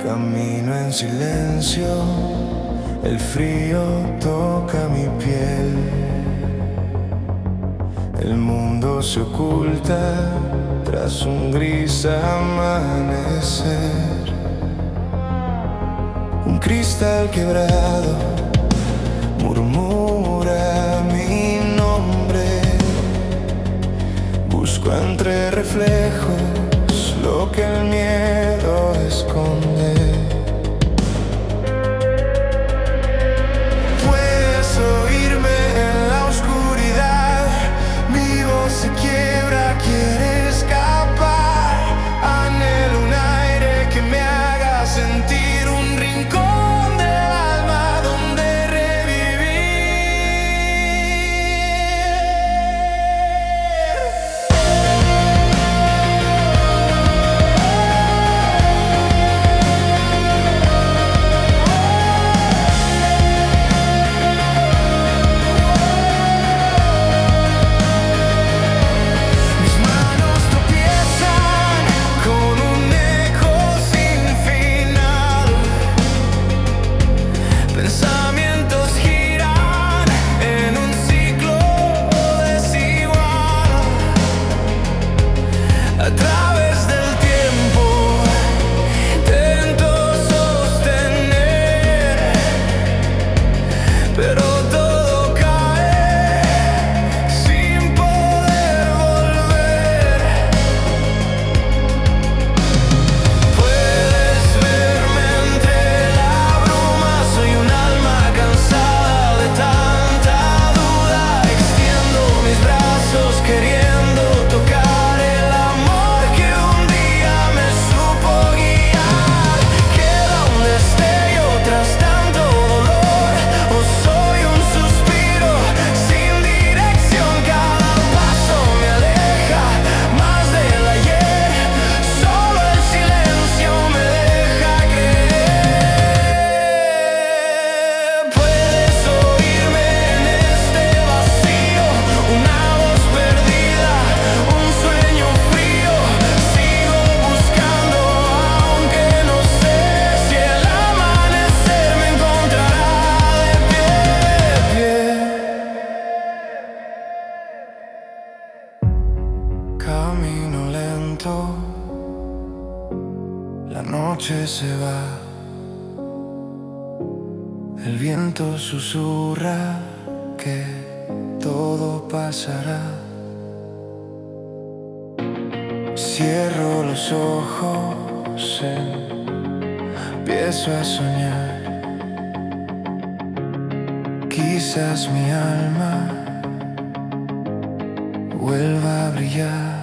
Camino en silencio, el frío toca mi piel. El mundo se oculta tras un gris amanecer. Un cristal quebrado murmura mi nombre. Busco entre reflejos lo que el miedo esconde. Puedes oírme en la oscuridad, mi voz se quiebra, quiere escapar. Anhelo un aire que me haga sentir un rincón del alma donde a través del tiempo intento sostener, pero todo cae sin poder volver. Puedes verme entre la bruma, soy un alma cansada de tanta duda. Extiendo mis brazos queriendo tocar camino lento, la noche se va, el viento susurra que todo pasará. Cierro los ojos, empiezo a soñar, quizás mi alma vuelva a brillar.